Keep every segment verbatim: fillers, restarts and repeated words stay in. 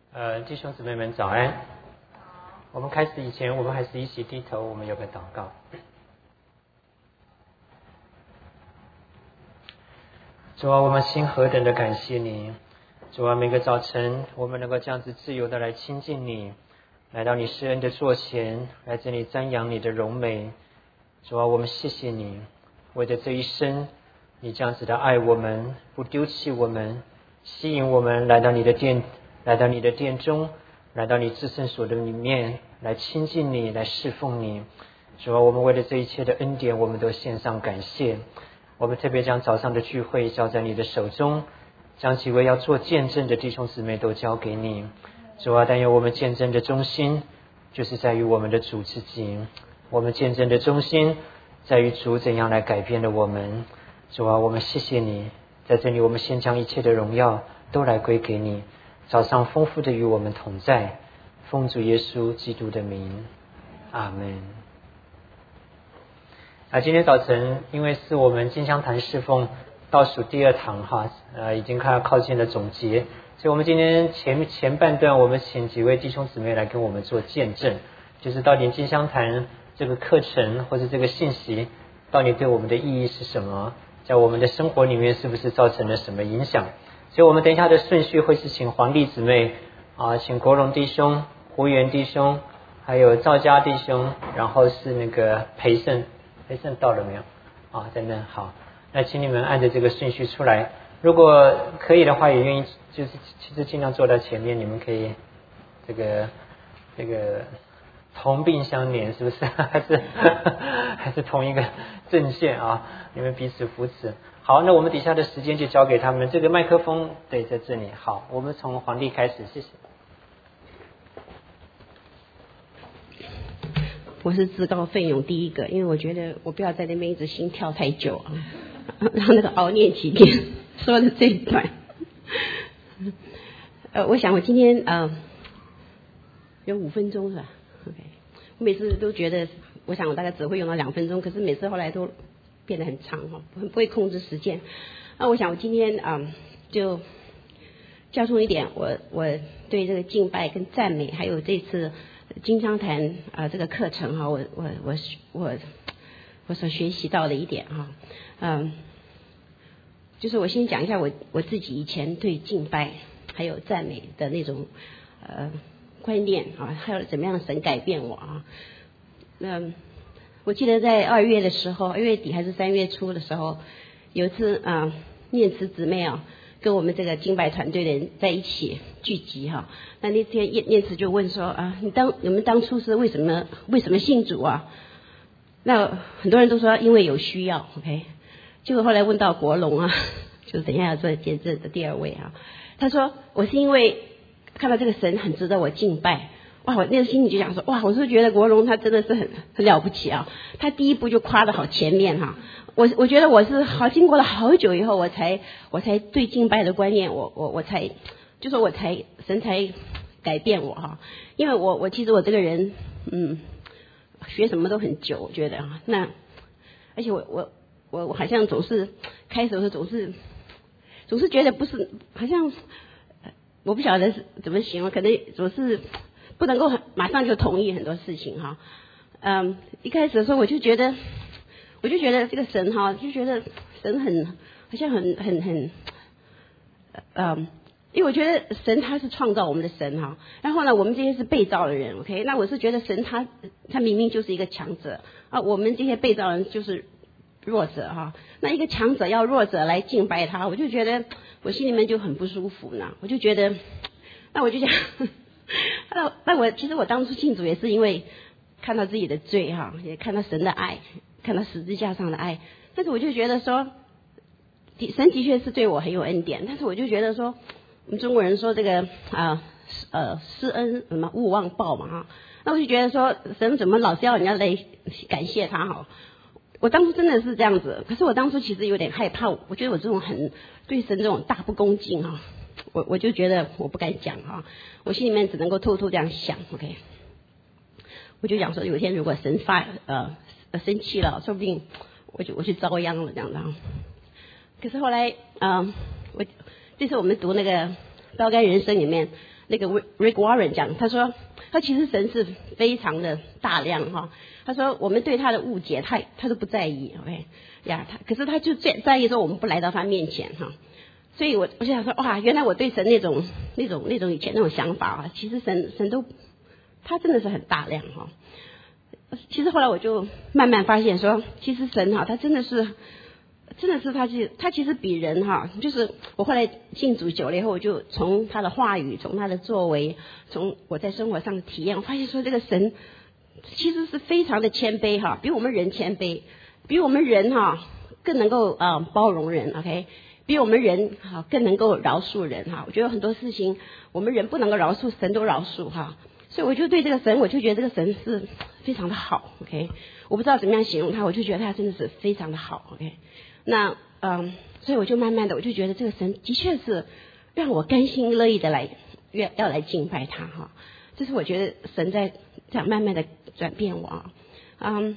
呃，弟兄姊妹们早安。我们开始以前，我们还是一起低头，我们有个祷告。主啊，我们心何等的感谢你！主啊，每个早晨我们能够这样子自由的来亲近你，来到你施恩的座前，来这里瞻仰你的荣美。主啊，我们谢谢你，为着这一生，你这样子的爱我们，不丢弃我们，吸引我们来到你的殿，来到你的殿中，来到你至圣所的里面，来亲近你，来侍奉你。主啊，我们为了这一切的恩典，我们都献上感谢。我们特别将早上的聚会交在你的手中，将几位要做见证的弟兄姊妹都交给你。主啊，但愿我们见证的中心就是在于我们的主自己，我们见证的中心在于主怎样来改变了我们。主啊，我们谢谢你，在这里我们先将一切的荣耀都来归给你。早上丰富的与我们同在，奉主耶稣基督的名，阿们。啊，今天早晨因为是我们金香坛侍奉倒数第二堂哈，呃，已经快要靠近了总结，所以我们今天前前半段我们请几位弟兄姊妹来跟我们做见证，就是到底金香坛这个课程或者这个信息到底对我们的意义是什么，在我们的生活里面是不是造成了什么影响。所以我们等一下的顺序会是请黄丽姊妹啊，请国荣弟兄、胡元弟兄，还有赵家弟兄，然后是那个培盛。培盛到了没有？啊，在那。好，那请你们按着这个顺序出来。如果可以的话，也愿意就是其实尽量坐到前面，你们可以这个这个同病相怜，是不是？还是还是同一个阵线啊？你们彼此扶持。好，那我们底下的时间就交给他们。这个麦克风对在这里。好，我们从黄帝开始，谢谢。 我是自告奋勇第一个，因为我觉得我不要在那边一直心跳太久啊，让那个熬念几天说的这一段。呃，我想我今天呃有五分钟是吧 ？OK， 我每次都觉得，我想我大概只会用到两分钟，可是每次后来都变得很长哈，很不会控制时间。那我想我今天啊、呃、就教出一点，我我对这个敬拜跟赞美，还有这次金香坛啊、呃、这个课程哈，我我我我我所学习到的一点哈，嗯，就是我先讲一下我我自己以前对敬拜还有赞美的那种呃观念啊，还有怎么样神改变我啊。嗯，我记得在二月的时候，二月底还是三月初的时候，有一次啊、呃，念慈姊妹啊跟我们这个敬拜团队的人在一起聚集哈。那那天念念慈就问说啊，你当你们当初是为什么为什么信主啊？那很多人都说因为有需要 ，OK。结果后来问到国龙啊，就等一下要做见证的第二位啊，他说我是因为看到这个神很值得我敬拜。哇，我那个心里就想说，哇，我是觉得国龙他真的是很很了不起啊，他第一步就夸得好前面哈。我我觉得我是好经过了好久以后，我才我才对敬拜的观念，我我我才就说我才神才改变我哈。因为我我其实我这个人嗯学什么都很久，我觉得啊，那而且我我我我好像总是开始的时候总是总是觉得不是好像我不晓得怎么形容，可能总是不能够马上就同意很多事情哈。嗯，一开始的时候我就觉得，我就觉得这个神哈，就觉得神很好像很很很，嗯，因为我觉得神他是创造我们的神哈，然后呢，我们这些是被造的人 ，OK， 那我是觉得神他他明明就是一个强者啊，我们这些被造人就是弱者哈，那一个强者要弱者来敬拜他，我就觉得我心里面就很不舒服呢，我就觉得，那我就想。那那我其实我当初信主也是因为看到自己的罪哈，也看到神的爱，看到十字架上的爱，但是我就觉得说，神的确是对我很有恩典，但是我就觉得说，我们中国人说这个啊呃施恩什么勿忘报嘛哈，那我就觉得说神怎么老是要人家来感谢他哈，我当初真的是这样子，可是我当初其实有点害怕，我觉得我这种很对神这种大不恭敬哈。我我就觉得我不敢讲哈，我心里面只能够偷偷这样想 ，OK。我就想说，有一天如果神发呃生气了，说不定我就我去遭殃了这样的。可是后来，嗯、呃，我这次我们读那个《标杆人生》里面， 那个 Rick Warren 讲，他说他其实神是非常的大量哈，他说我们对他的误解，他他都不在意 ，OK 呀，他可是他就在在意说我们不来到他面前哈，所以我我就想说哇，原来我对神那种那种那种以前那种想法啊，其实神神都他真的是很大量哈。其实后来我就慢慢发现说，其实神哈，他真的是。真的是他是他其实比人哈，就是我后来信主久了以后，我就从他的话语，从他的作为，从我在生活上的体验，我发现说这个神其实是非常的谦卑哈，比我们人谦卑，比我们人哈更能够啊、呃、包容人 ，OK， 比我们人哈更能够饶恕人哈。我觉得很多事情我们人不能够饶恕，神都饶恕哈。所以我就对这个神，我就觉得这个神是非常的好 ，OK， 我不知道怎么样形容他，我就觉得他真的是非常的好 ，OK。那嗯，所以我就慢慢的，我就觉得这个神的确是让我甘心乐意的来要要来敬拜他哈。这是我觉得神在这样慢慢的转变我啊。嗯，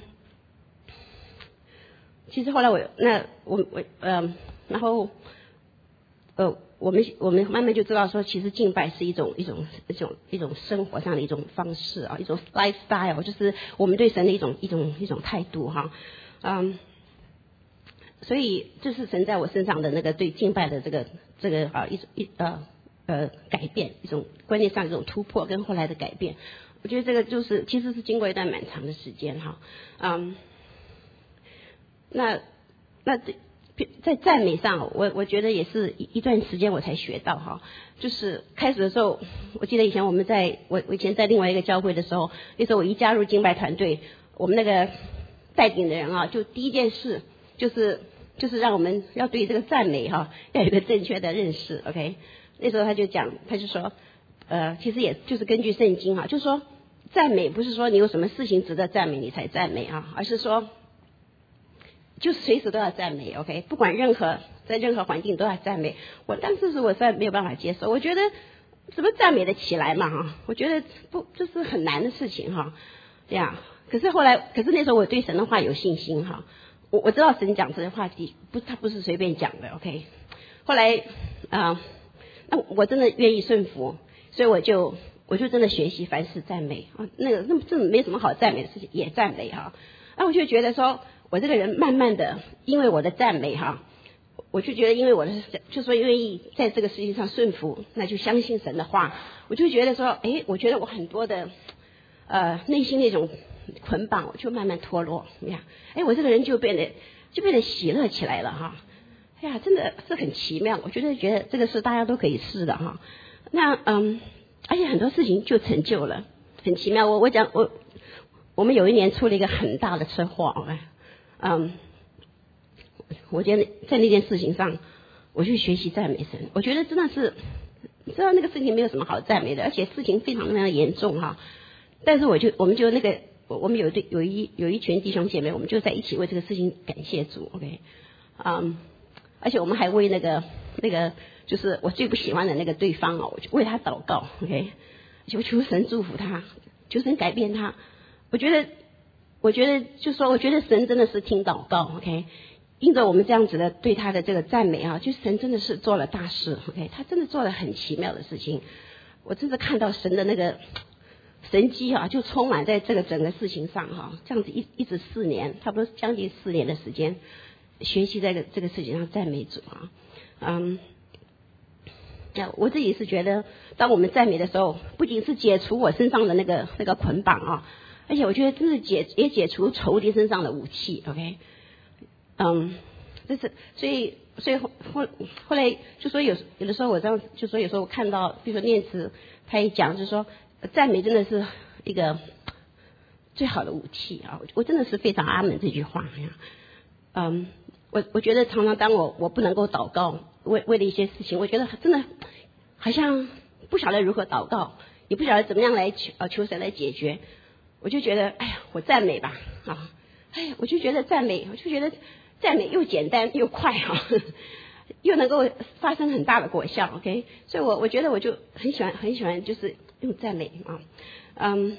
其实后来我那我我嗯，然后呃，我们我们慢慢就知道说，其实敬拜是一种一种一种一种生活上的一种方式啊，一种 lifestyle， 就是我们对神的一种一种一种态度哈。嗯。所以这是神在我身上的那个对敬拜的这个这个啊一种一呃呃改变，一种观念上一种突破跟后来的改变。我觉得这个就是其实是经过一段蛮长的时间哈，嗯，那那在赞美上，我我觉得也是一一段时间我才学到哈，就是开始的时候，我记得以前我们在我我以前在另外一个教会的时候，那时候我一加入敬拜团队，我们那个带领的人啊，就第一件事就是。就是让我们要对这个赞美哈，要有一个正确的认识 ，OK？ 那时候他就讲，他就说，呃，其实也就是根据圣经哈，就是说赞美不是说你有什么事情值得赞美你才赞美啊，而是说，就随时都要赞美 ，OK？ 不管任何在任何环境都要赞美。我当时是我实在没有办法接受，我觉得怎么赞美得起来嘛哈？我觉得不这是很难的事情哈，这样。可是后来，可是那时候我对神的话有信心哈。我我知道神讲这些话题不，他不是随便讲的 ，OK。后来啊、呃，那我真的愿意顺服，所以我就我就真的学习凡事赞美啊，那个那这没什么好赞美的事情也赞美哈。那我就觉得说我这个人慢慢的，因为我的赞美哈，我就觉得因为我的就说愿意在这个世界上顺服，那就相信神的话，我就觉得说，哎，我觉得我很多的呃内心那种。捆绑我就慢慢脱落，你看，哎，我这个人就变得就变得喜乐起来了哈，哎呀，真的是很奇妙，我觉得觉得这个是大家都可以试的哈。那嗯，而且很多事情就成就了，很奇妙。我我讲我我们有一年出了一个很大的车祸，嗯，我觉得在那件事情上，我去学习赞美神，我觉得真的是，你知道那个事情没有什么好赞美的，而且事情非常非常严重哈。但是我就我们就那个。我们有对有一有一群弟兄姐妹，我们就在一起为这个事情感谢主 ，OK， 嗯，而且我们还为那个那个就是我最不喜欢的那个对方哦，我就为他祷告 ，OK， 求求神祝福他，求神改变他。我觉得，我觉得就说，我觉得神真的是听祷告 ，OK， 因着我们这样子的对他的这个赞美啊，就神真的是做了大事 ，OK， 他真的做了很奇妙的事情，我真的看到神的那个。神机啊，就充满在这个整个事情上哈，这样子一一直四年，差不多将近四年的时间，学习在这个这个事情上赞美主啊，嗯，我自己是觉得，当我们赞美的时候，不仅是解除我身上的那个那个捆绑啊，而且我觉得真是解也解除仇敌身上的武器 ，OK， 嗯，这是所以所以后后后来就说有有的时候我这样就说有时候我看到，比如说念慈他一讲就是说。赞美真的是一个最好的武器啊！我真的是非常阿门这句话呀。嗯，我我觉得常常当我我不能够祷告，为为了一些事情，我觉得真的好像不晓得如何祷告，也不晓得怎么样来求呃求神来解决，我就觉得哎呀，我赞美吧啊！哎呀，我就觉得赞美，我就觉得赞美又简单又快啊。又能够发生很大的果效 ，OK， 所以我我觉得我就很喜欢很喜欢就是用赞美啊，嗯，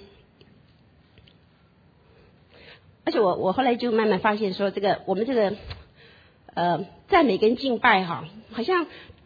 而且我我后来就慢慢发现说，这个我们这个呃赞美跟敬拜哈，好像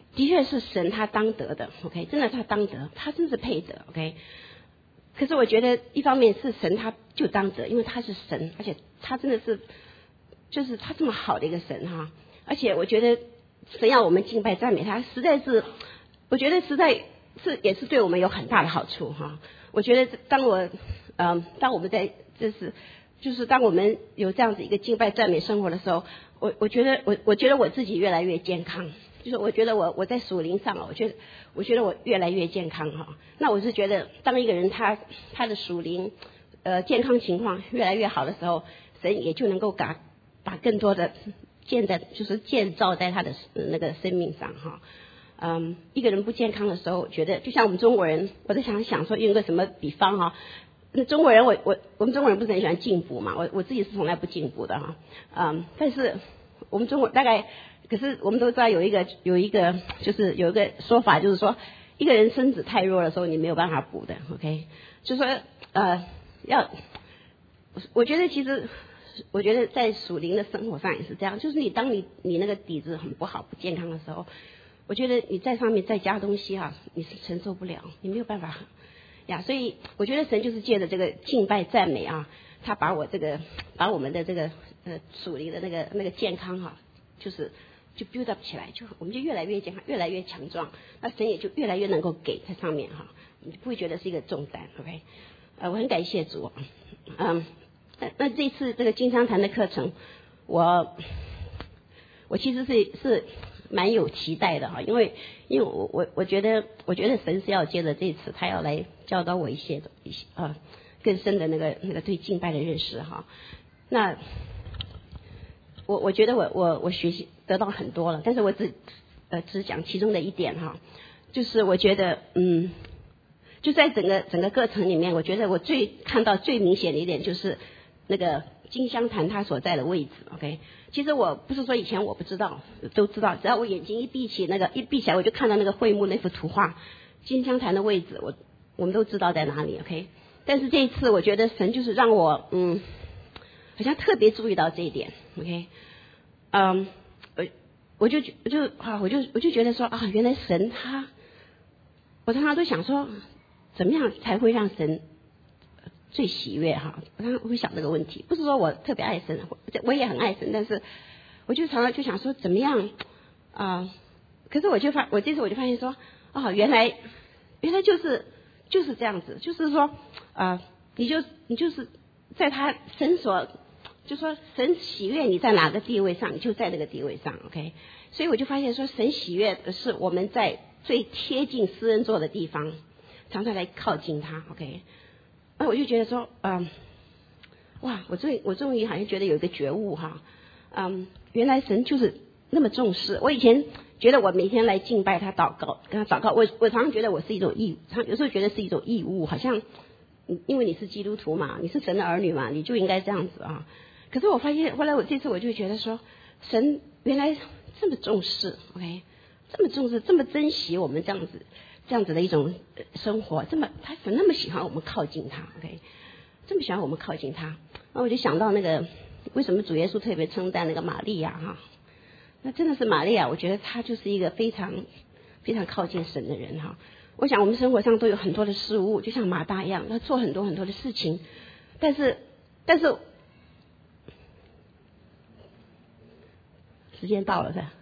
的确是神他当得的 ，OK， 真的他当得，他真是配得 ，OK。可是我觉得一方面是神他就当得，因为他是神，而且他真的是就是他这么好的一个神哈，而且我觉得神要我们敬拜赞美他，实在是我觉得实在是也是对我们有很大的好处哈。我觉得当我嗯、呃、当我们在就是就是当我们有这样子一个敬拜赞美生活的时候，我我觉得我我觉得我自己越来越健康。就是我觉得我我在属灵上，我觉得我觉得我越来越健康哈。那我是觉得，当一个人他他的属灵呃健康情况越来越好的时候，神也就能够把把更多的建在就是建造在他的那个生命上哈。嗯，一个人不健康的时候，我觉得就像我们中国人，我在想想说用个什么比方哈。那中国人我我我们中国人不是很喜欢进补嘛？我我自己是从来不进补的哈。嗯，但是我们中国大概。可是我们都知道有一个有一个就是有一个说法，就是说一个人身子太弱的时候，你没有办法补的 ，OK？ 就是说呃要，我觉得其实我觉得在属灵的生活上也是这样，就是你当你你那个底子很不好不健康的时候，我觉得你在上面再加东西啊，你是承受不了，你没有办法呀。所以我觉得神就是借着这个敬拜赞美啊，他把我这个把我们的这个呃属灵的那个那个健康哈、啊，就是。就 build up 起来，就我们就越来越健康，越来越强壮，那神也就越来越能够给在上面哈，你不会觉得是一个重担 ，OK？ 呃，我很感谢主，嗯，那那这次这个金香坛的课程，我我其实是是蛮有期待的哈，因为因为我我我觉得我觉得神是要借着这次，他要来教导我一些一些啊更深的那个那个对敬拜的认识哈，那。我我觉得我我我学习得到很多了，但是我只呃只讲其中的一点哈，就是我觉得嗯，就在整个整个课程里面，我觉得我最看到最明显的一点就是那个金香坛它所在的位置 ，OK？ 其实我不是说以前我不知道，都知道，只要我眼睛一闭起那个一闭起来，我就看到那个会幕那幅图画，金香坛的位置，我我们都知道在哪里 ，OK？ 但是这一次我觉得神就是让我嗯。好像特别注意到这一点 ，OK， 嗯，我我就我就啊，我就我就觉得说啊，原来神他，我常常都想说，怎么样才会让神最喜悦哈？我常常会想这个问题，不是说我特别爱神，我也很爱神，但是我就常常就想说，怎么样啊、呃？可是我就发，我这次我就发现说，哦，原来原来就是就是这样子，就是说啊、呃，你就你就是在他神所。就说神喜悦你在哪个地位上，你就在那个地位上 ，OK？ 所以我就发现说，神喜悦的是我们在最贴近施恩座的地方，常常来靠近他 ，OK？ 那我就觉得说，嗯，哇，我终于我终于好像觉得有一个觉悟哈，嗯，原来神就是那么重视。我以前觉得我每天来敬拜他祷告，跟他祷告，我我常常觉得我是一种义务，常有时候觉得是一种义务，好像因为你是基督徒嘛，你是神的儿女嘛，你就应该这样子啊。可是我发现，后来我这次我就觉得说，神原来这么重视 ，OK， 这么重视，这么珍惜我们这样子这样子的一种生活，这么他那么喜欢我们靠近他 ，OK， 这么喜欢我们靠近他，那我就想到那个为什么主耶稣特别称赞那个玛利亚哈，那真的是玛利亚，我觉得她就是一个非常非常靠近神的人哈。我想我们生活上都有很多的事物，就像马大一样，他做很多很多的事情，但是但是。时间到了是吧？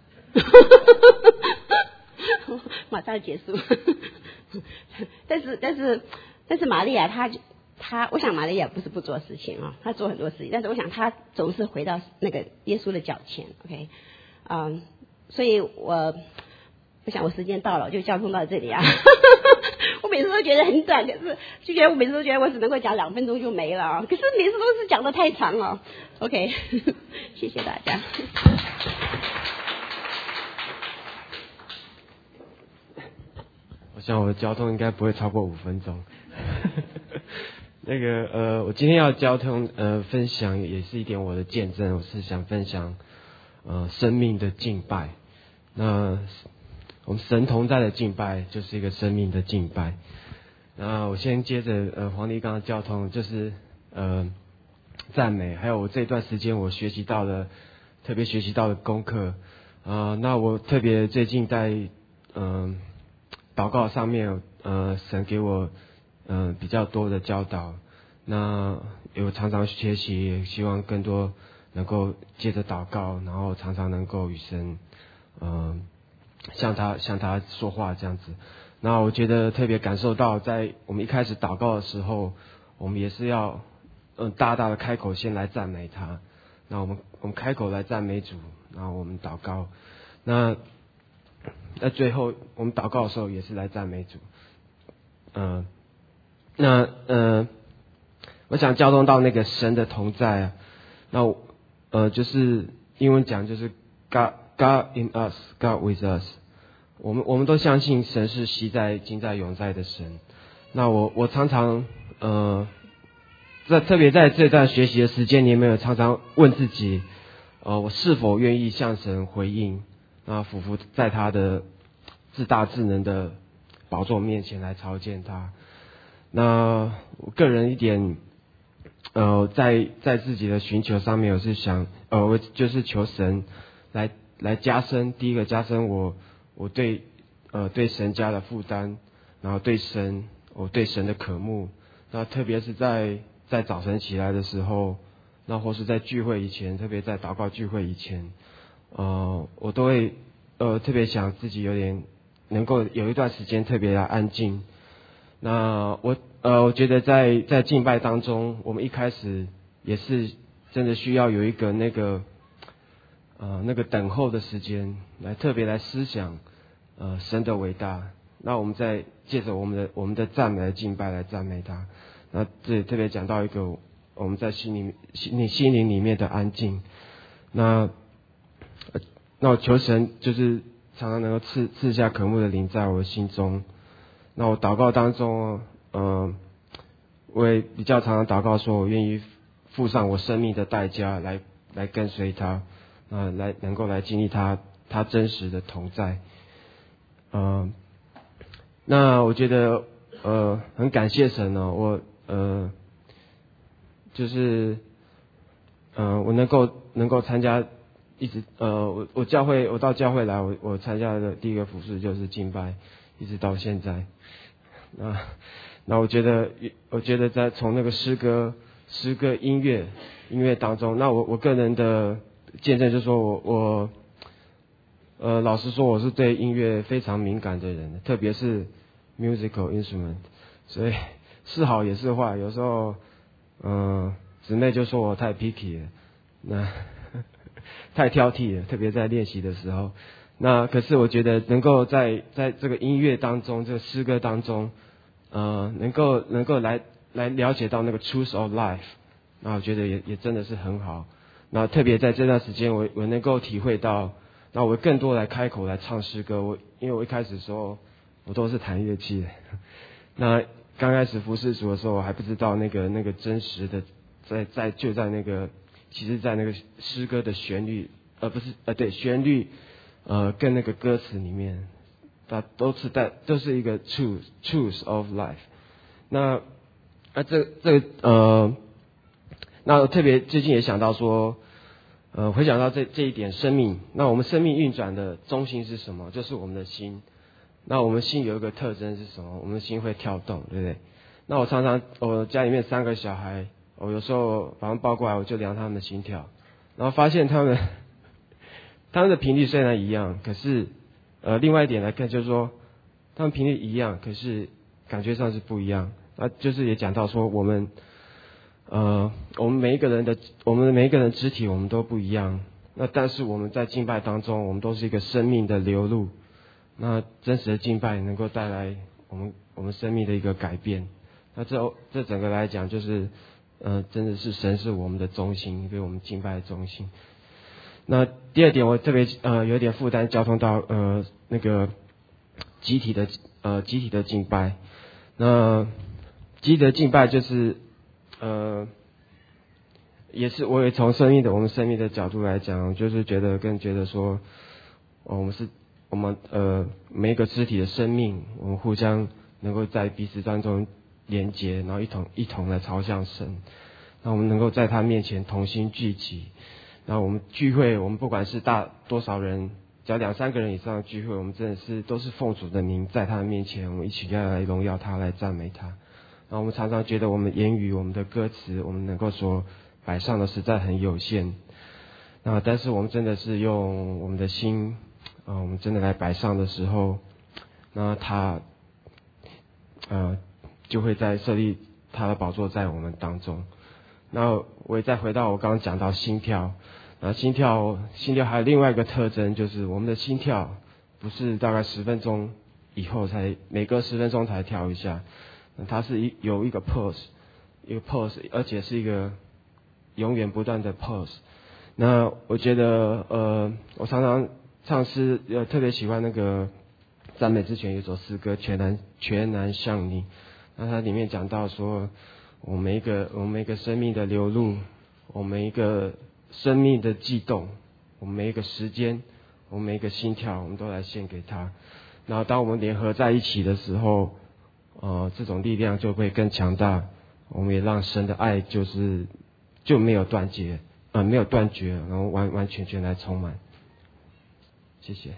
马上结束。但是但是但是玛利亚她她，我想玛利亚不是不做事情啊，她做很多事情，但是我想她总是回到那个耶稣的脚前 ，OK， 嗯，所以我我想我时间到了，我就交通到这里啊。我每次都觉得很短，可是就觉得我每次都觉得我只能够讲两分钟就没了啊，可是每次都是讲得太长了 ，OK， 谢谢大家。 我想我的交通应该不会超过五分钟。那个呃，我今天要交通呃分享也是一点我的见证，我是想分享呃生命的敬拜。那我们神同在的敬拜就是一个生命的敬拜。那我先接着呃黄丽刚刚交通，就是呃赞美，还有我这段时间我学习到的特别学习到的功课啊、呃。那我特别最近在嗯、呃、祷告上面呃神给我嗯、呃、比较多的教导，那有常常学习，希望更多能够借着祷告，然后常常能够与神嗯、呃、向他向他说话这样子。那我觉得特别感受到，在我们一开始祷告的时候，我们也是要嗯大大的开口先来赞美他。那我们我们开口来赞美主，然后我们祷告。那那最后我们祷告的时候也是来赞美主。嗯、呃，那呃，我想交通到那个神的同在啊。那呃就是英文讲就是 God God in us, God with us。我们我们都相信神是昔在、今在、永在的神。那我我常常呃，在特别在这段学习的时间里面，常常问自己，呃，我是否愿意向神回应？那俯伏在他的至大至能的宝座面前来朝见他。那我个人一点，呃，在在自己的寻求上面，我是想，呃，我就是求神来来加深，第一个加深我。我对呃对神家的负担，然后对神我对神的渴慕，那特别是在在早晨起来的时候，那或是在聚会以前，特别在祷告聚会以前，呃我都会呃特别想自己有点能够有一段时间特别的安静。那我呃我觉得在在敬拜当中，我们一开始也是真的需要有一个那个。呃，那个等候的时间，来特别来思想，呃，神的伟大。那我们再借着我们的我们的赞美来敬拜来赞美他。那这里特别讲到一个我们在心里心心灵里面的安静。那呃那我求神就是常常能够赐赐下渴慕的灵在我的心中。那我祷告当中，呃，我也比较常常祷告说，我愿意付上我生命的代价来来跟随他。啊，来能够来经历他他真实的同在，呃，那我觉得呃很感谢神哦，我呃就是呃我能够能够参加一直呃我我教会我到教会来我我参加的第一个服事就是敬拜，一直到现在，那那我觉得我觉得在从那个诗歌诗歌音乐音乐当中，那我我个人的见证就是说我我呃老实说我是对音乐非常敏感的人，特别是 musical instrument， 所以是好也是坏，有时候嗯、呃、姊妹就说我太 picky 了，那太挑剔了，特别在练习的时候。那可是我觉得能够在在这个音乐当中，这个诗歌当中，呃能够能够来来了解到那个 truth of life， 那我觉得也也真的是很好。那特别在这段时间，我我能够体会到，那我更多来开口来唱诗歌。我因为我一开始的时候，我都是弹乐器的。那刚开始服侍主的时候，我还不知道那个那个真实的，在在就在那个，其实，在那个诗歌的旋律，呃不是呃对旋律，呃跟那个歌词里面，它都是在都是一个 truth truth of life。那啊这这个呃。那我特别最近也想到说，呃，回想到这这一点生命，那我们生命运转的中心是什么？就是我们的心。那我们心有一个特征是什么？我们的心会跳动，对不对？那我常常我家里面三个小孩，我有时候把他们抱过来，我就量他们的心跳，然后发现他们他们的频率虽然一样，可是呃，另外一点来看就是说，他们频率一样，可是感觉上是不一样。那就是也讲到说我们。呃，我们每一个人的，我们每一个人肢体我们都不一样。那但是我们在敬拜当中，我们都是一个生命的流露。那真实的敬拜能够带来我们我们生命的一个改变。那这这整个来讲，就是呃，真的是神是我们的中心，为我们敬拜的中心。那第二点，我特别呃有点负担，交通到呃那个集体的呃集体的敬拜。那集体的敬拜就是。呃，也是，我也从生命的我们生命的角度来讲，就是觉得更觉得说，哦、我们是我们呃每一个肢体的生命，我们互相能够在彼此当中连结，然后一同一同来朝向神，那我们能够在他面前同心聚集，那我们聚会，我们不管是大多少人只要两三个人以上的聚会，我们真的是都是奉主的名，在他的面前，我们一起要来荣耀他，来赞美他。然后我们常常觉得我们言语、我们的歌词，我们能够所摆上的实在很有限。那但是我们真的是用我们的心，啊、呃，我们真的来摆上的时候，那他，呃，就会在设立他的宝座在我们当中。那我也再回到我刚刚讲到心跳，那心跳，心跳还有另外一个特征，就是我们的心跳不是大概十分钟以后才，每隔十分钟才跳一下。它是一有一个 pulse， 一个 pulse， 而且是一个永远不断的 pulse。那我觉得，呃，我常常唱诗，呃，特别喜欢那个赞美之泉有一首诗歌《全然全然像你》。那它里面讲到说，我们每一个我们每一个生命的流露，我们每一个生命的悸动，我们每一个时间，我们每一个心跳，我们都来献给他。然后当我们联合在一起的时候，呃，这种力量就会更强大，我们也让神的爱就是就没有断绝，呃，没有断绝，然后完完全全来充满。谢谢。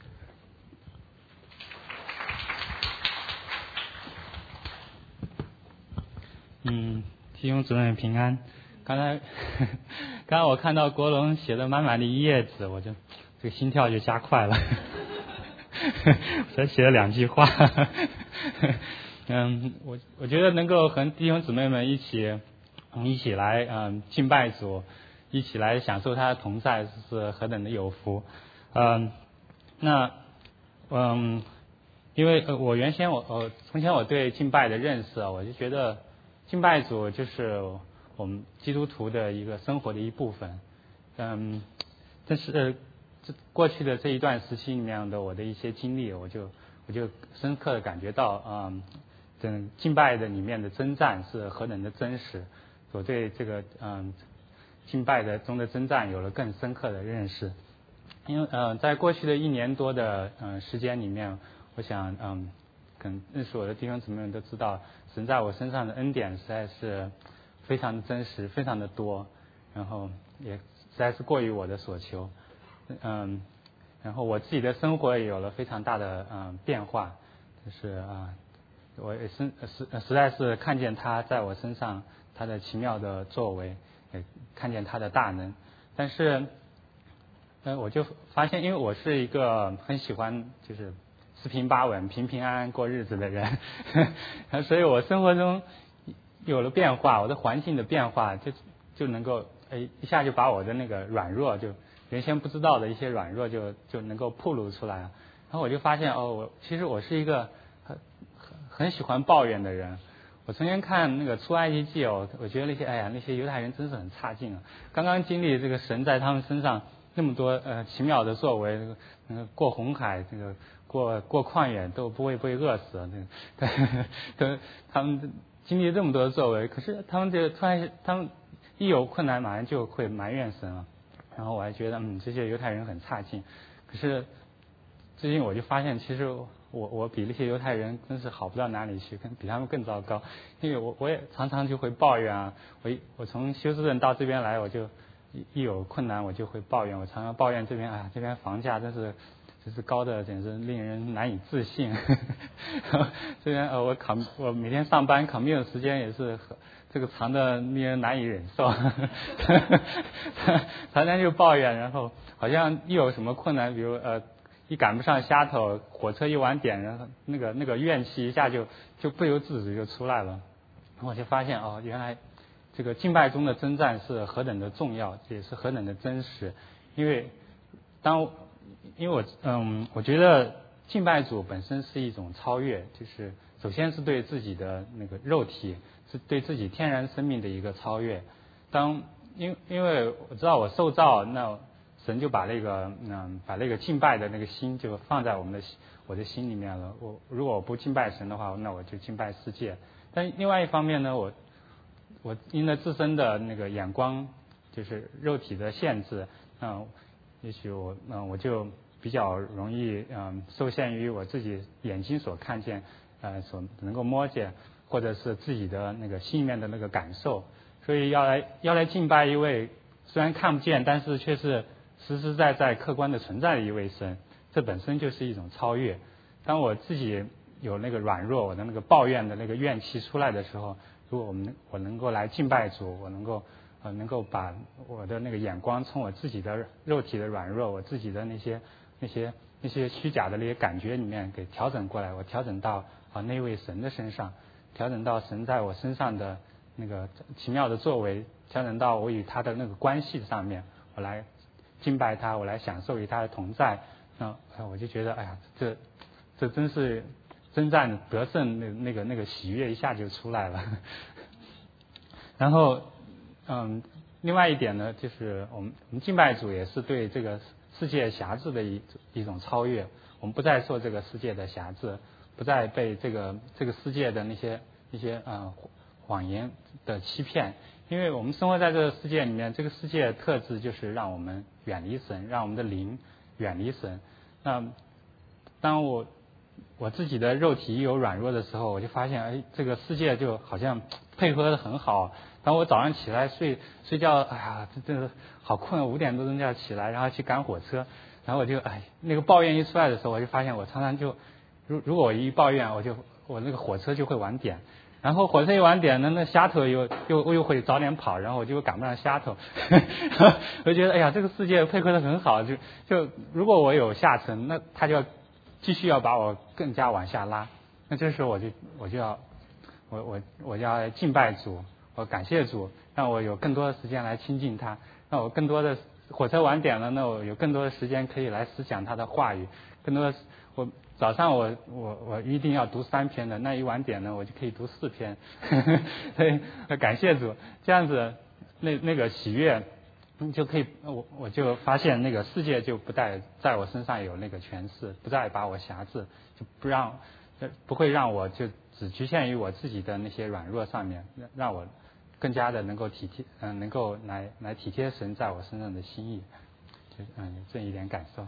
嗯，弟兄姊妹平安。刚才，刚刚我看到国龙写的满满的一页纸，我就这个心跳就加快了，才写了两句话。嗯，我我觉得能够和弟兄姊妹们一起，嗯、一起来嗯敬拜主，一起来享受他的同在，是何等的有福。嗯，那嗯，因为呃我原先我呃从前我对敬拜的认识啊，我就觉得敬拜主就是我们基督徒的一个生活的一部分。嗯，但是呃这过去的这一段时期里面的我的一些经历，我就我就深刻的感觉到，嗯。等敬拜的里面的征战是何等的真实，我对这个嗯敬拜的中的征战有了更深刻的认识。因为呃在过去的一年多的嗯时间里面，我想嗯跟认识我的弟兄姊妹们都知道，神在我身上的恩典实在是非常的真实，非常的多，然后也实在是过于我的所求。嗯，然后我自己的生活也有了非常大的嗯变化，就是啊。我也是实实在是看见他在我身上他的奇妙的作为，也看见他的大能。但是，呃，我就发现，因为我是一个很喜欢就是四平八稳、平平安安过日子的人，所以我生活中有了变化，我的环境的变化就就能够哎一下就把我的那个软弱，就原先不知道的一些软弱就就能够暴露出来。然后我就发现哦，我其实我是一个很很喜欢抱怨的人。我曾经看那个出埃及记哦，我觉得那些哎呀那些犹太人真是很差劲啊！刚刚经历这个神在他们身上那么多呃奇妙的作为，那个过红海，这个过过旷野都不会被饿死，这个都他们经历这么多的作为，可是他们这个突然他们一有困难马上就会埋怨神了。然后我还觉得嗯这些犹太人很差劲，可是最近我就发现其实我我比那些犹太人真是好不到哪里去，跟比他们更糟糕。因为我我也常常就会抱怨啊，我我从休斯顿到这边来，我就一一有困难我就会抱怨，我常常抱怨这边啊这边房价真是真是高的简直令人难以置信。这边呃我考我每天上班commute的时间也是这个长的令人难以忍受。常常就抱怨，然后好像一有什么困难，比如呃。一赶不上虾头，火车一晚点，然后那个那个怨气一下就就不由自主就出来了。我就发现哦，原来这个敬拜中的征战是何等的重要，也是何等的真实。因为当因为我嗯，我觉得敬拜主本身是一种超越，就是首先是对自己的那个肉体，是对自己天然生命的一个超越。当因因为我知道我受造那。神就把那个嗯，把那个敬拜的那个心就放在我们的我的心里面了。我如果我不敬拜神的话，那我就敬拜世界。但另外一方面呢，我我因为自身的那个眼光，就是肉体的限制，嗯，也许我嗯我就比较容易嗯受限于我自己眼睛所看见，呃所能够摸见，或者是自己的那个心里面的那个感受。所以要来要来敬拜一位虽然看不见，但是却是实实在在客观的存在的一位神， 这本身就是一种超越。当我自己有那个软弱，我的那个抱怨的那个怨气出来的时候，如果我们我能够来敬拜主，我能够呃能够把我的那个眼光从我自己的肉体的软弱，我自己的那些那些那些虚假的那些感觉里面给调整过来，我调整到啊那位神的身上，调整到神在我身上的那个奇妙的作为，调整到我与他的那个关系上面，我来敬拜他，我来享受与他的同在，那我就觉得哎呀，这这真是征战得胜，那那个那个喜悦一下就出来了。然后嗯，另外一点呢，就是我们我们敬拜主也是对这个世界辖制的一一种超越，我们不再受这个世界的辖制，不再被这个这个世界的那些一些呃谎言的欺骗，因为我们生活在这个世界里面，这个世界的特质就是让我们远离神，让我们的灵远离神。那当我我自己的肉体有软弱的时候，我就发现，哎，这个世界就好像配合的很好。当我早上起来睡睡觉，哎呀，这这好困，五点多钟就要起来，然后去赶火车，然后我就哎，那个抱怨一出来的时候，我就发现我常常就，如如果我一抱怨，我就我那个火车就会晚点，然后火车一晚点呢，那虾头又又又会早点跑，然后我就赶不上虾头，我就觉得哎呀，这个世界配合的很好，就就如果我有下沉，那他就要继续要把我更加往下拉，那这时候我就我就要我我我要敬拜主，我感谢主，让我有更多的时间来亲近他，让我更多的火车晚点了，那我有更多的时间可以来思想他的话语，更多的我早上我我我一定要读三篇的，那一晚点呢我就可以读四篇，所以感谢主，这样子那那个喜悦。就可以，我我就发现那个世界就不再在我身上有那个权势，不再把我辖制，就不让，不会让我就只局限于我自己的那些软弱上面，让我更加的能够体贴，嗯、呃，能够来来体贴神在我身上的心意，就嗯这一点感受。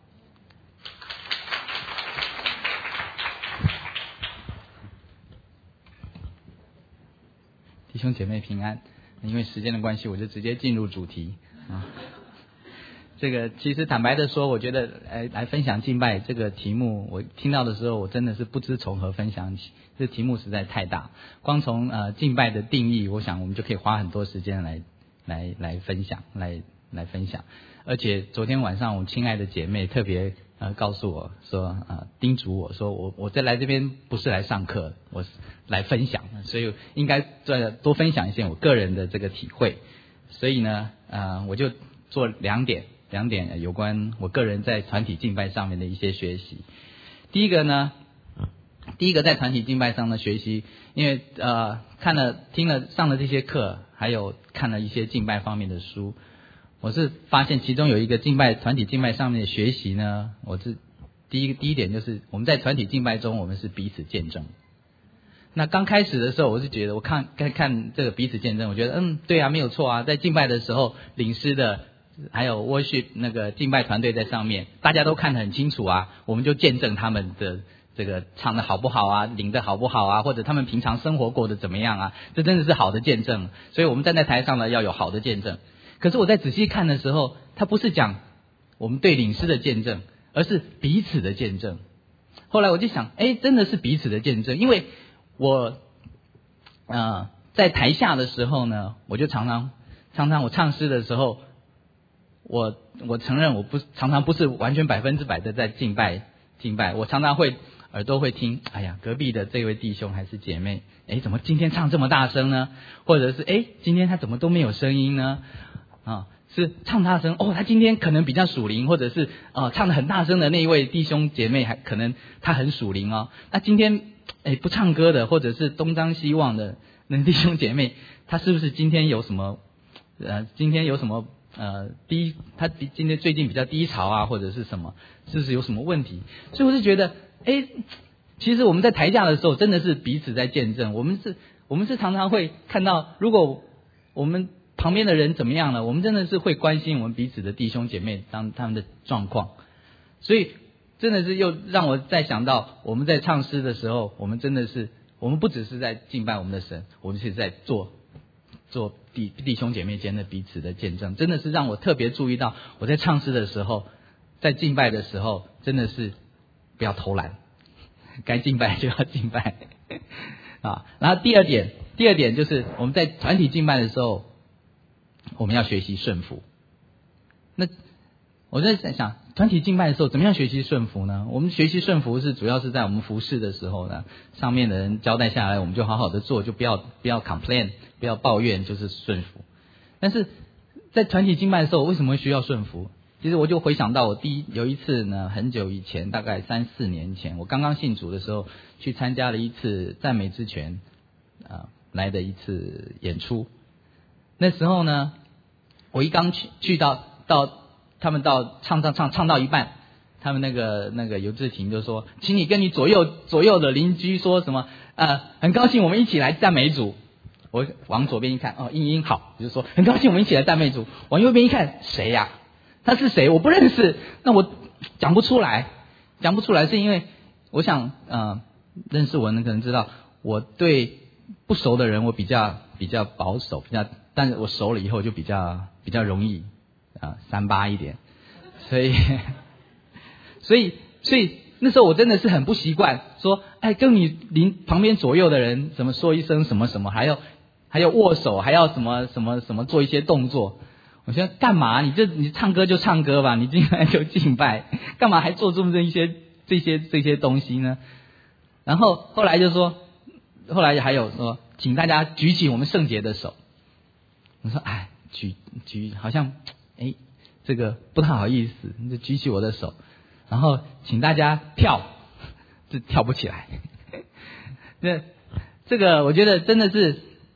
弟兄姐妹平安。因为时间的关系，我就直接进入主题啊。这个其实坦白的说，我觉得来来分享敬拜这个题目，我听到的时候，我真的是不知从何分享起。这题目实在太大，光从呃敬拜的定义，我想我们就可以花很多时间来来来分享，来来分享。而且昨天晚上，我亲爱的姐妹特别呃告诉我说，呃叮嘱我说，我我在来这边不是来上课，我是来分享，所以应该再多分享一些我个人的这个体会。所以呢，呃我就做两点，两点有关我个人在团体敬拜上面的一些学习。第一个呢，第一个在团体敬拜上的学习，因为呃看了听了上了这些课，还有看了一些敬拜方面的书。我是发现其中有一个敬拜团体敬拜上面的学习呢，我是第一第一点就是我们在团体敬拜中，我们是彼此见证。那刚开始的时候，我是觉得我看看看这个彼此见证，我觉得嗯对啊，没有错啊，在敬拜的时候，领诗的还有 worship 那个敬拜团队在上面，大家都看得很清楚啊，我们就见证他们的这个唱的好不好啊，领的好不好啊，或者他们平常生活过得怎么样啊，这真的是好的见证。所以我们站在台上呢，要有好的见证。可是我在仔细看的时候，他不是讲我们对领诗的见证，而是彼此的见证。后来我就想，哎，真的是彼此的见证，因为我呃在台下的时候呢，我就常常常常我唱诗的时候，我我承认我不常常不是完全百分之百的在敬拜敬拜，我常常会耳朵会听，哎呀，隔壁的这位弟兄还是姐妹，哎，怎么今天唱这么大声呢？或者是哎，今天他怎么都没有声音呢？啊，是唱大声哦，他今天可能比较属灵，或者是呃唱得很大声的那一位弟兄姐妹还可能他很属灵哦。那今天哎不唱歌的，或者是东张西望的那弟兄姐妹，他是不是今天有什么呃今天有什么呃低他今天最近比较低潮啊，或者是什么，是不是有什么问题？所以我是觉得哎，其实我们在台下的时候真的是彼此在见证，我们是我们是常常会看到，如果我们旁边的人怎么样了，我们真的是会关心我们彼此的弟兄姐妹当他们的状况。所以真的是又让我再想到，我们在唱诗的时候，我们真的是我们不只是在敬拜我们的神，我们是在做做弟弟兄姐妹间的彼此的见证。真的是让我特别注意到，我在唱诗的时候，在敬拜的时候， 真的是不要偷懒，该敬拜就要敬拜啊。然后第二点，第二点就是我们在团体敬拜的时候，我们要学习顺服。那我在想，团体敬拜的时候怎么样学习顺服呢？我们学习顺服是主要是在我们服事的时候呢，上面的人交代下来，我们就好好的做，就不要不要 complain， 不要抱怨，就是顺服。但是在团体敬拜的时候，为什么会需要顺服？其实我就回想到我第一有一次呢，很久以前，大概三四年前，我刚刚信主的时候，去参加了一次赞美之泉啊来的一次演出。那时候呢，我一刚去去到到他们到唱唱唱唱到一半，他们那个那个尤志廷就说，请你跟你左右左右的邻居说什么呃，很高兴我们一起来赞美主。我往左边一看，哦，英英好，我就说很高兴我们一起来赞美主。往右边一看，谁呀、啊？他是谁？我不认识。那我讲不出来，讲不出来是因为我想，呃，认识我的人可能知道，我对不熟的人我比较比较保守，比较，但是我熟了以后就比较比较容易啊、呃、三八一点，所以所以所以那时候我真的是很不习惯，说哎跟你邻旁边左右的人怎么说一声什么什么，还要还要握手，还要什么什么什么做一些动作。我说干嘛？你这你唱歌就唱歌吧，你敬拜就敬拜，干嘛还做这么这一些这些这些东西呢？然后后来就说，后来还有说，请大家举起我们圣洁的手。我说哎，举举好像哎这个不太好意思，你就举起我的手，然后请大家跳，这跳不起来。那这个我觉得真的是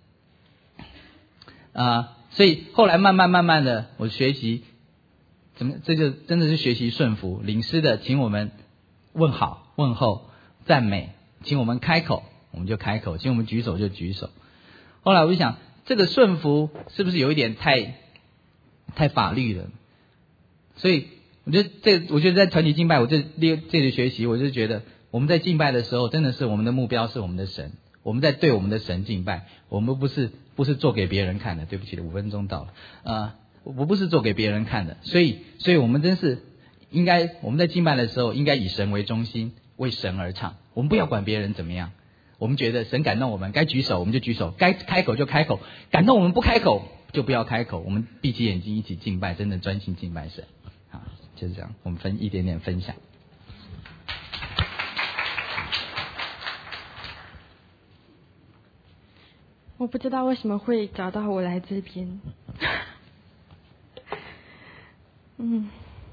啊。呃所以后来慢慢慢慢的，我学习怎么，这就真的是学习顺服。领诗的请我们问好、问候、赞美，请我们开口，我们就开口；请我们举手就举手。后来我就想，这个顺服是不是有一点太太法律了？所以我觉得这，我觉得在团体敬拜，我这这这里学习，我就觉得我们在敬拜的时候，真的是我们的目标是我们的神。我们在对我们的神敬拜，我们不是不是做给别人看的。对不起，五分钟到了，呃，我不是做给别人看的，所以，所以我们真是应该，我们在敬拜的时候，应该以神为中心，为神而唱。我们不要管别人怎么样，我们觉得神感动我们，该举手我们就举手，该开口就开口，感动我们不开口就不要开口，我们闭起眼睛一起敬拜，真的专心敬拜神。好，就是这样，我们分一点点分享。 我不知道为什么会找到我来这边。嗯，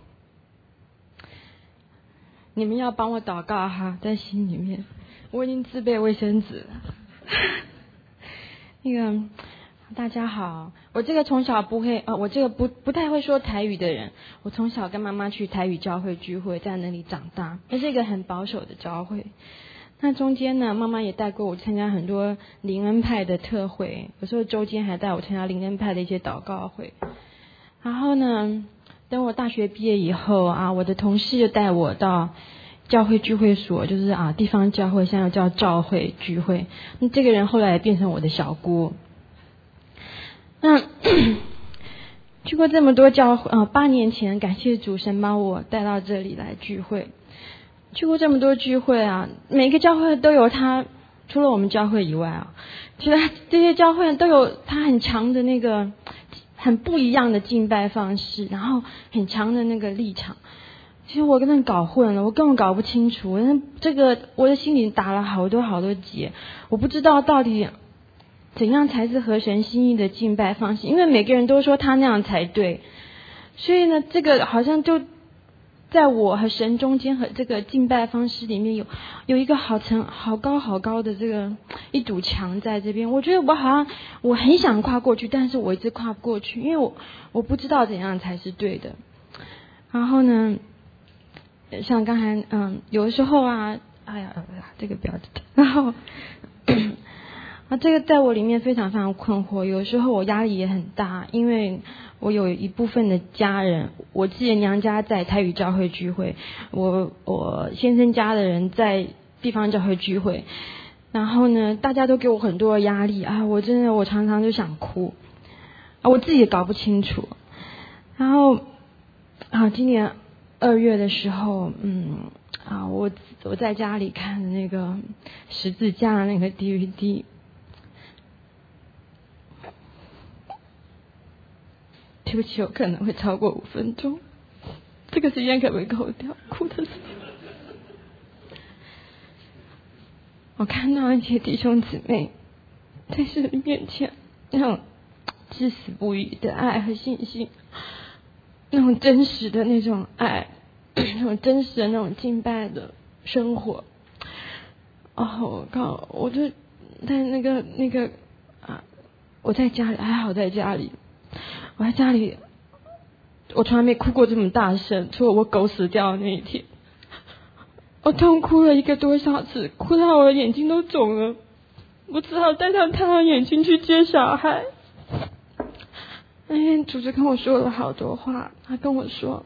你们要帮我祷告哈，在心里面，我已经自备卫生纸了。那个大家好，我这个从小不会呃，我这个不不太会说台语的人，我从小跟妈妈去台语教会聚会，在那里长大，这是一个很保守的教会。那中间呢，妈妈也带过我参加很多灵恩派的特会，有时候周间还带我参加灵恩派的一些祷告会。然后呢，等我大学毕业以后啊，我的同事就带我到教会聚会所，就是啊地方教会，现在叫教会聚会。那这个人后来也变成我的小姑。那去过这么多教会啊，八年前感谢主神把我带到这里来聚会。去过这么多聚会啊，每个教会都有他，除了我们教会以外啊，其实这些教会都有他很强的那个很不一样的敬拜方式，然后很强的那个立场。其实我根本搞混了，我根本搞不清楚，那这个我的心里打了好多好多结，我不知道到底怎样才是合神心意的敬拜方式，因为每个人都说他那样才对，所以呢，这个好像就在我和神中间和这个敬拜方式里面有有一个好层好高好高的这个一堵墙在这边，我觉得我好像我很想跨过去，但是我一直跨不过去，因为我我不知道怎样才是对的。然后呢，像刚才嗯，有的时候啊，哎呀，这个不要，然后啊，这个在我里面非常非常困惑，有时候我压力也很大，因为我有一部分的家人，我自己的娘家在台语教会聚会，我我先生家的人在地方教会聚会，然后呢，大家都给我很多的压力啊，我真的我常常就想哭啊，我自己也搞不清楚。然后啊，今年二月的时候，嗯啊，我我在家里看那个十字架的那个 D V D， 对不起，我可能会超过五分钟，这个时间可不可以扣掉？哭的时间。我看到一些弟兄姊妹在神的面前，那种至死不渝的爱和信心，那种真实的那种爱，那种真实的那种敬拜的生活。哦，我靠！我就在那个那个啊，我在家里还好，在家里，我在家里，我从来没哭过这么大声，除了我狗死掉的那一天。我痛哭了一个多小时，哭到我的眼睛都肿了，我只好戴上太阳眼镜去接小孩。那天主子跟我说了好多话，他跟我说，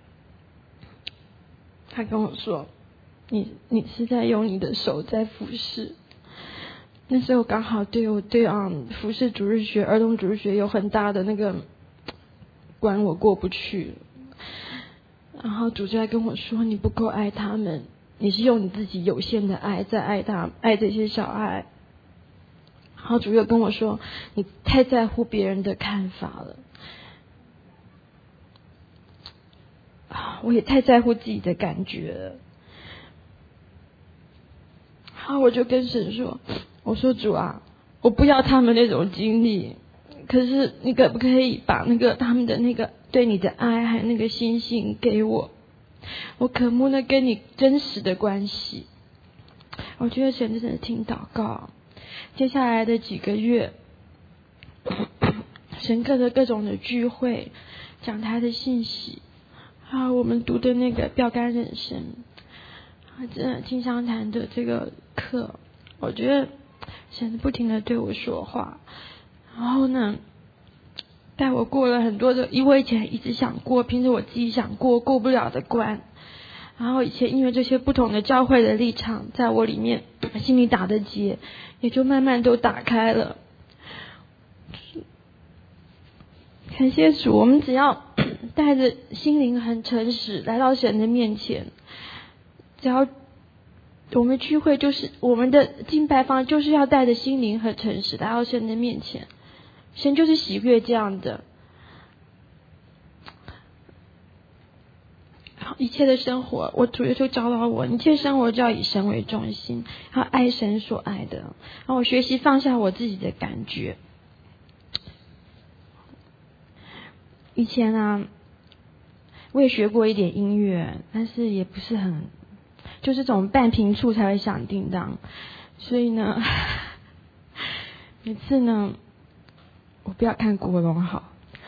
他跟我说，你你是在用你的手在服侍。那时候刚好对我对啊、嗯、服侍主日学、儿童主日学有很大的那个关我过不去。然后主就在跟我说，你不够爱他们，你是用你自己有限的爱在爱他，爱这些小孩。然后主又跟我说，你太在乎别人的看法了，我也太在乎自己的感觉了。然后我就跟神说，我说主啊，我不要他们那种经历，可是你可不可以把那个他们的那个对你的爱还有那个信心给我，我渴慕那跟你真实的关系。我觉得神真的听祷告。接下来的几个月，神各的各种的聚会，讲他的信息，还有我们读的那个标杆人生，这金香坛的这个课，我觉得神不停的对我说话，然后呢带我过了很多的，因为以前一直想过凭着我自己想过过不了的关，然后以前因为这些不同的教会的立场在我里面心里打的结也就慢慢都打开了。感谢主，我们只要带着心灵很诚实来到神的面前，只要我们聚会就是我们的敬拜方就是要带着心灵很诚实来到神的面前，神就是喜悦这样的。一切的生活，我主耶稣教导我，一切生活就要以神为中心，要爱神所爱的。然后我学习放下我自己的感觉。以前啊，我也学过一点音乐，但是也不是很，就是这种半平处才会响叮当。所以呢，每次呢，我不要看国龙好。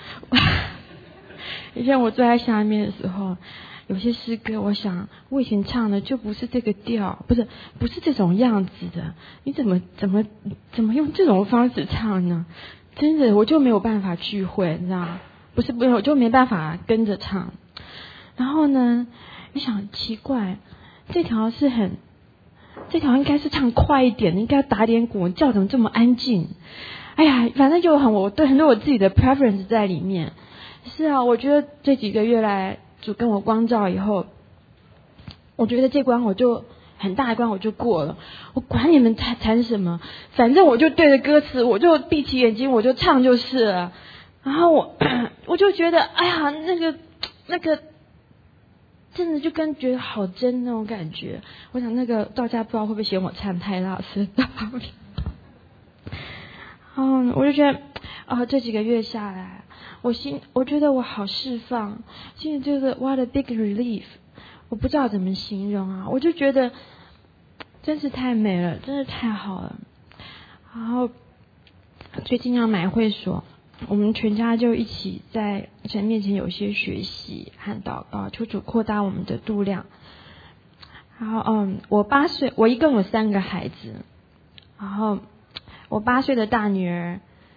以前我坐在下面的时候，有些诗歌，我想我以前唱的就不是这个调，不是不是这种样子的，你怎么怎么怎么用这种方式唱呢？真的我就没有办法聚会，你知道吗？不是不是，我就没办法跟着唱。然后呢，你想奇怪，这条是很，这条应该是唱快一点，应该要打点鼓，叫怎么这么安静？哎呀，反正就很我对很多我自己的 preference 在里面。是啊，我觉得这几个月来主跟我光照以后，我觉得这关我就很大一关我就过了，我管你们谈谈什么，反正我就对着歌词，我就闭起眼睛我就唱就是了。然后我我就觉得哎呀，那个那个真的就跟觉得好真那种感觉。我想那个赵家不知道会不会嫌我唱太大声。然后我就觉得啊、呃，这几个月下来，我心我觉得我好释放，现在这个 what a big relief， 我不知道怎么形容啊，我就觉得真是太美了，真是太好了。然后最近要买会所，我们全家就一起在神面前有些学习和祷告，求主扩大我们的度量。然后嗯，我八岁，我一共有三个孩子，然后我八岁的大女儿，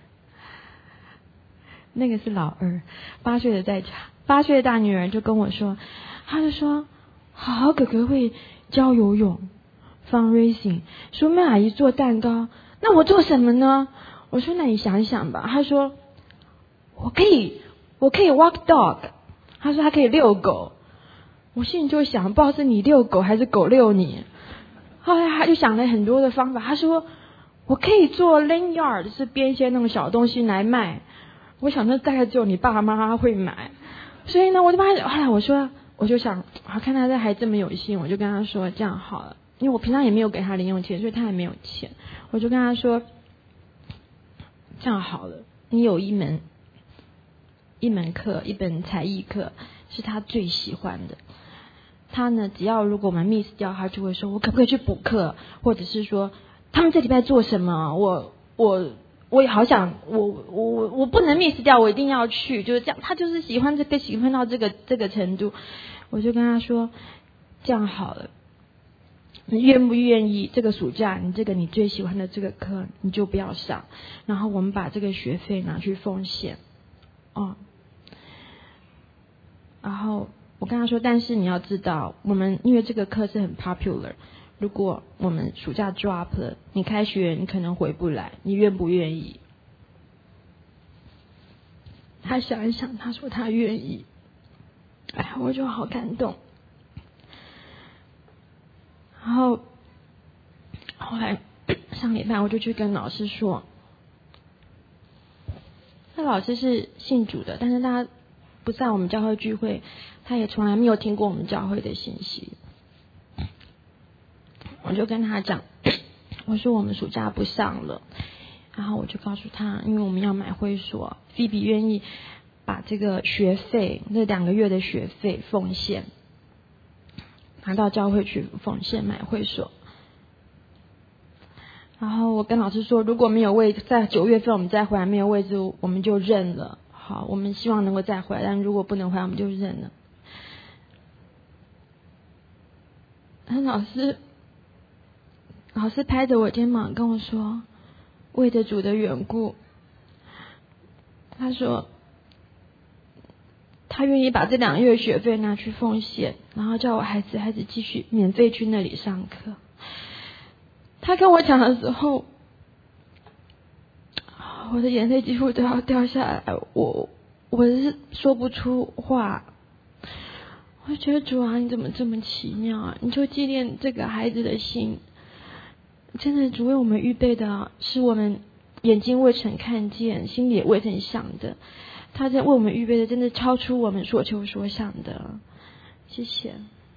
那个是老二，八岁的在家，八岁的大女儿就跟我说，她就说，好好哥哥会教游泳 ，fundraising， 说妹阿姨做蛋糕，那我做什么呢？我说那你想想吧。她说我可以，我可以 walk dog， 她说她可以遛狗。 我心里就想，不知道是你遛狗还是狗遛你。后来他就想了很多的方法，他说我可以做 lanyard， 是编一些那种小东西来卖。我想那大概只有你爸爸妈妈会买，所以呢，我就把后来我说，我就想，我看他这还这么有心，我就跟他说这样好了，因为我平常也没有给他零用钱，所以他也没有钱，我就跟他说这样好了，你有一门一门课，一本才艺课是他最喜欢的。他呢，只要如果我们 miss 掉，他就会说我可不可以去补课，或者是说他们这礼拜做什么，我我我也好想，我我我不能 miss 掉，我一定要去，就是这样。他就是喜欢这个，喜欢到这个这个程度。我就跟他说，这样好了，你愿不愿意这个暑假你这个你最喜欢的这个课你就不要上，然后我们把这个学费拿去奉献，哦，然后。我跟他说，但是你要知道，我们因为这个课是很 popular， 如果我们暑假 drop 了，你开学你可能回不来，你愿不愿意？他想一想，他说他愿意。哎，我就好感动。然后后来上礼拜我就去跟老师说，那老师是信主的，但是他不在我们教会聚会，他也从来没有听过我们教会的信息。我就跟他讲，我说我们暑假不上了，然后我就告诉他，因为我们要买会所，菲比愿意把这个学费，那两个月的学费奉献，拿到教会去奉献买会所。然后我跟老师说，如果没有位，在九月份我们再回来没有位置，我们就认了。好，我们希望能够再回来，但如果不能回来，我们就认了。老师，老师拍着我肩膀跟我说，为着主的缘故，他说他愿意把这两个月学费拿去奉献，然后叫我孩子孩子继续免费去那里上课。他跟我讲的时候，我的眼泪几乎都要掉下来，我我是说不出话。我觉得主啊，你怎么这么奇妙啊？你就纪念这个孩子的心，真的主为我们预备的是我们眼睛未曾看见，心里也未曾想的。他在为我们预备的，真的超出我们所求所想的。谢谢。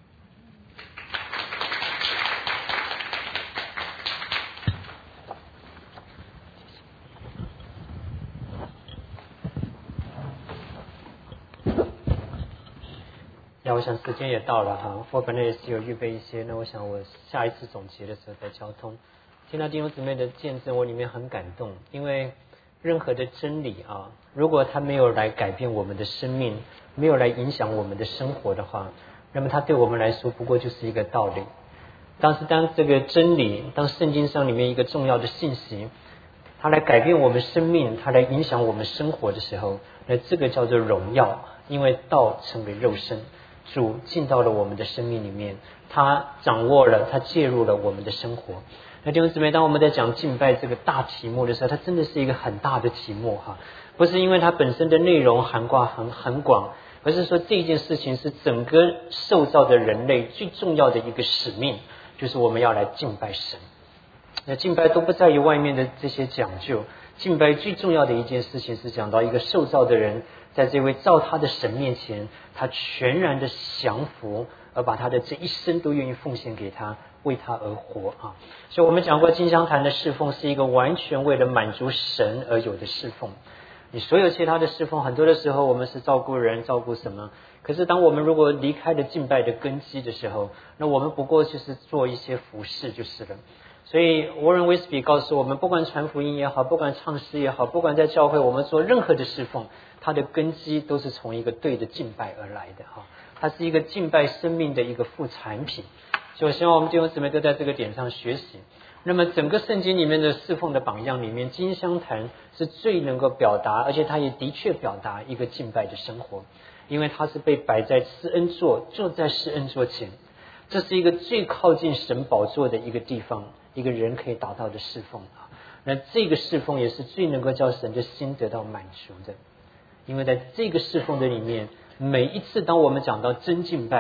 那我想时间也到了哈，我本来也是有预备一些，那我想我下一次总结的时候再交通。听到弟兄姊妹的见证，我里面很感动，因为任何的真理啊，如果它没有来改变我们的生命，没有来影响我们的生活的话，那么它对我们来说不过就是一个道理。但是当这个真理，当圣经上里面一个重要的信息，它来改变我们生命，它来影响我们生活的时候，那这个叫做荣耀，因为道成为肉身。主进到了我们的生命里面，他掌握了，他介入了我们的生活。那弟兄姊妹，当我们在讲敬拜这个大题目的时候，它真的是一个很大的题目哈，不是因为它本身的内容涵盖很很广，而是说这件事情是整个受造的人类最重要的一个使命，就是我们要来敬拜神。那敬拜都不在于外面的这些讲究，敬拜最重要的一件事情是讲到一个受造的人，在这位造他的神面前，他全然的降服，而把他的这一生都愿意奉献给他，为他而活啊！所以我们讲过，金香坛的侍奉是一个完全为了满足神而有的侍奉。你所有其他的侍奉，很多的时候我们是照顾人，照顾什么？可是当我们如果离开了敬拜的根基的时候，那我们不过就是做一些服事就是了。所以沃伦·威斯比告诉我们，不管传福音也好，不管唱诗也好，不管在教会我们做任何的侍奉，它的根基都是从一个对的敬拜而来的哈，它是一个敬拜生命的一个副产品。所以我希望我们弟兄姊妹都在这个点上学习。那么整个圣经里面的侍奉的榜样里面，金香坛是最能够表达，而且它也的确表达一个敬拜的生活，因为它是被摆在施恩座，坐在施恩座前，这是一个最靠近神宝座的一个地方，一个人可以达到的侍奉啊。那这个侍奉也是最能够叫神的心得到满足的，因为在这个侍奉的里面，每一次当我们讲到真敬拜，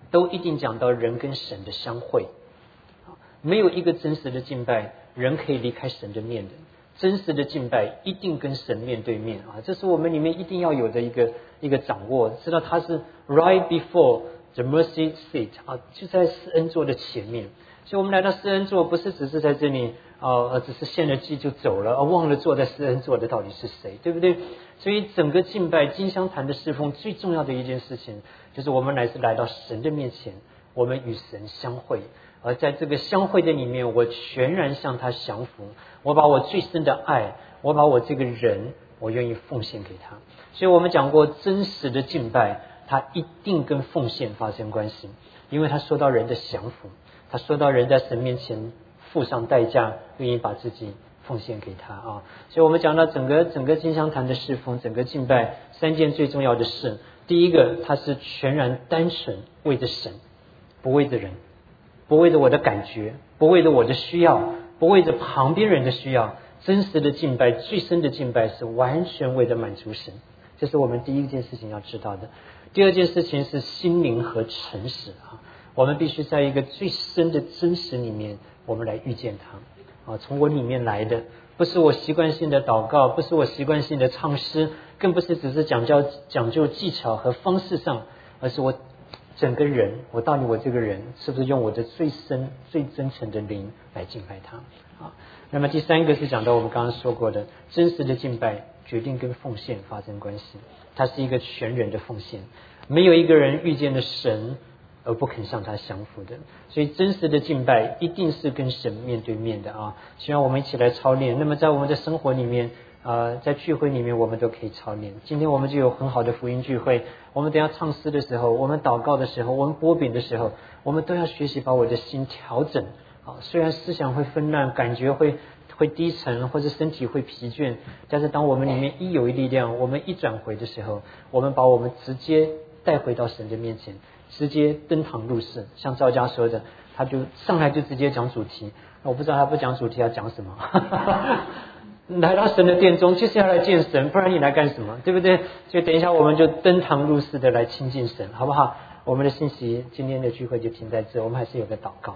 都一定讲到人跟神的相会。没有一个真实的敬拜，人可以离开神的面的。真实的敬拜一定跟神面对面啊，这是我们里面一定要有的一个一个掌握，知道它是 right before the mercy seat 啊，就在施恩座的前面。所以我们来到施恩座，不是只是在这里啊，只是献了祭就走了，啊，忘了坐在施恩座的到底是谁，对不对？所以整个敬拜金香坛的侍奉最重要的一件事情，就是我们乃是来到神的面前，我们与神相会。而在这个相会的里面，我全然向他降服，我把我最深的爱，我把我这个人，我愿意奉献给他。所以我们讲过，真实的敬拜它一定跟奉献发生关系，因为他说到人的降服，他说到人在神面前付上代价，愿意把自己奉献给他啊。所以我们讲到整个整个金香坛的侍奉，整个敬拜三件最重要的事。第一个，它是全然单纯为着神，不为着人，不为着我的感觉，不为着我的需要，不为着旁边人的需要。真实的敬拜，最深的敬拜是完全为着满足神，这是我们第一件事情要知道的。第二件事情是心灵和诚实啊，我们必须在一个最深的真实里面，我们来遇见他啊，从我里面来的，不是我习惯性的祷告，不是我习惯性的唱诗，更不是只是讲究讲究技巧和方式上，而是我整个人，我到底我这个人是不是用我的最深最真诚的灵来敬拜他啊？那么第三个是讲到我们刚刚说过的，真实的敬拜决定跟奉献发生关系，它是一个全人的奉献，没有一个人遇见了神而不肯向他降服的。所以真实的敬拜一定是跟神面对面的啊！希望我们一起来操练。那么在我们的生活里面呃，在聚会里面我们都可以操练。今天我们就有很好的福音聚会，我们等一下唱诗的时候，我们祷告的时候，我们拨饼的时候，我们都要学习把我的心调整啊。虽然思想会纷乱，感觉会会低沉，或者身体会疲倦，但是当我们里面一有一力量，我们一转回的时候，我们把我们直接带回到神的面前，直接登堂入室。像赵家说的，他就上来就直接讲主题，我不知道他不讲主题要讲什么来到神的殿中就是要来见神，不然你来干什么，对不对？所以等一下我们就登堂入室的来亲近神，好不好？我们的信息今天的聚会就停在这，我们还是有个祷告。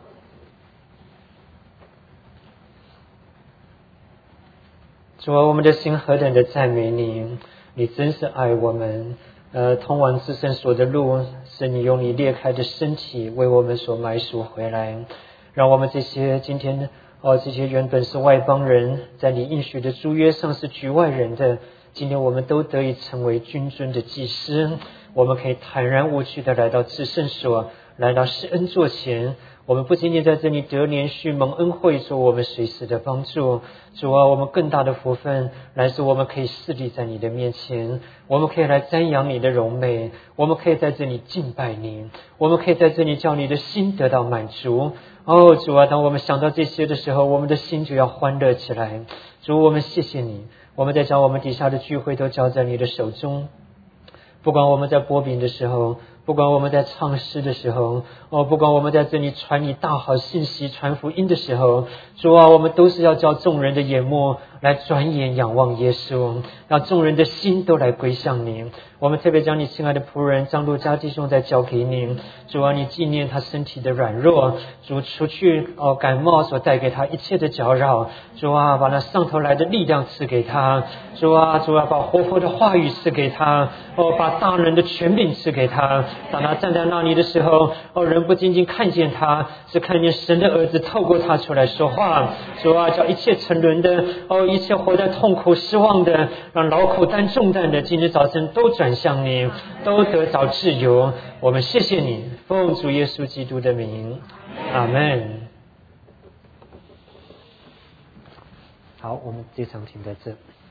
主啊，我们的心何等的赞美你，你真是爱我们。呃，通往至圣所的路是你用你裂开的身体为我们所买赎回来，让我们这些今天的哦，这些原本是外邦人，在你应许的诸约上是局外人的，今天我们都得以成为君尊的祭司，我们可以坦然无惧的来到至圣所，来到施恩座前。我们不仅仅在这里得连续蒙恩惠，做我们随时的帮助。主啊，我们更大的福分来自我们可以侍立在你的面前，我们可以来瞻仰你的荣美，我们可以在这里敬拜你，我们可以在这里叫你的心得到满足。哦，主啊，当我们想到这些的时候，我们的心就要欢乐起来。主，我们谢谢你，我们在将我们底下的聚会都交在你的手中，不管我们在拨饼的时候，不管我们在唱诗的时候，哦，不管我们在这里传你大好信息、传福音的时候，主啊，我们都是要叫众人的眼目来转眼仰望耶稣，让众人的心都来归向你。我们特别将你亲爱的仆人张路加弟兄再交给你，主啊，你纪念他身体的软弱，主除去哦感冒所带给他一切的搅扰，主啊，把那上头来的力量赐给他，主啊，主啊，把活泼的话语赐给他，哦，把大人的权柄赐给他。当他站在那里的时候，哦，人不仅仅看见他，是看见神的儿子透过他出来说话。主啊，叫一切沉沦的，哦，一切活在痛苦失望的，让劳苦担重担的，今天早晨都转向你，都得着自由。我们谢谢你，奉主耶稣基督的名，阿们。好，我们这场停在这。